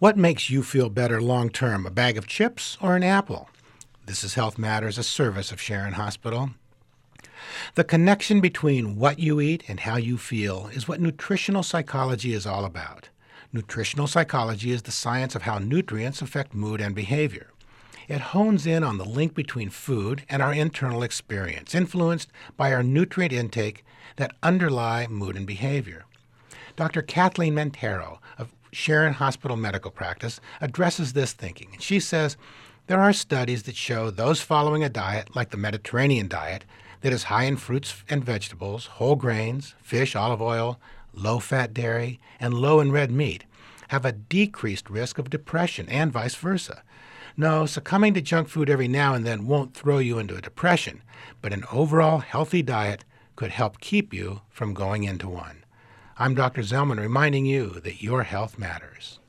What makes you feel better long term, a bag of chips or an apple? This is Health Matters, a service of Sharon Hospital. The connection between what you eat and how you feel is what nutritional psychology is all about. Nutritional psychology is the science of how nutrients affect mood and behavior. It hones in on the link between food and our internal experience, influenced by our nutrient intake that underlie mood and behavior. Dr. Kathleen Mentero of Sharon Hospital Medical Practice addresses this thinking. And she says there are studies that show those following a diet like the Mediterranean diet that is high in fruits and vegetables, whole grains, fish, olive oil, low-fat dairy, and low in red meat have a decreased risk of depression and vice versa. No, succumbing to junk food every now and then won't throw you into a depression, but an overall healthy diet could help keep you from going into one. I'm Dr. Zellman reminding you that your health matters.